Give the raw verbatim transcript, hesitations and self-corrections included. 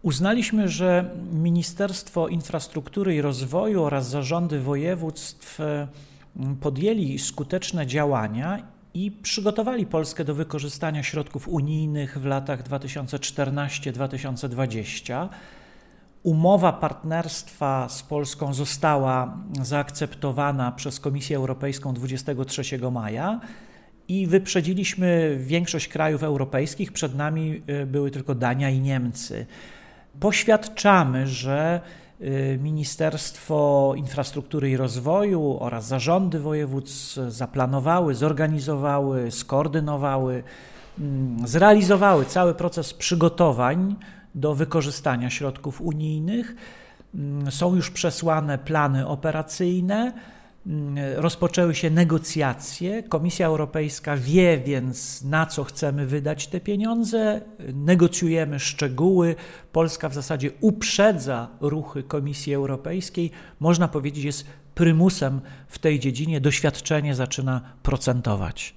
Uznaliśmy, że Ministerstwo Infrastruktury i Rozwoju oraz zarządy województw podjęli skuteczne działania i przygotowali Polskę do wykorzystania środków unijnych w latach dwa tysiące czternastym do dwa tysiące dwudziestego. Umowa partnerstwa z Polską została zaakceptowana przez Komisję Europejską dwudziestego trzeciego maja i wyprzedziliśmy większość krajów europejskich. Przed nami były tylko Dania i Niemcy. Poświadczamy, że Ministerstwo Infrastruktury i Rozwoju oraz zarządy województw zaplanowały, zorganizowały, skoordynowały, zrealizowały cały proces przygotowań do wykorzystania środków unijnych. Są już przesłane plany operacyjne, rozpoczęły się negocjacje. Komisja Europejska wie więc, na co chcemy wydać te pieniądze. Negocjujemy szczegóły. Polska w zasadzie uprzedza ruchy Komisji Europejskiej. Można powiedzieć, jest prymusem w tej dziedzinie. Doświadczenie zaczyna procentować.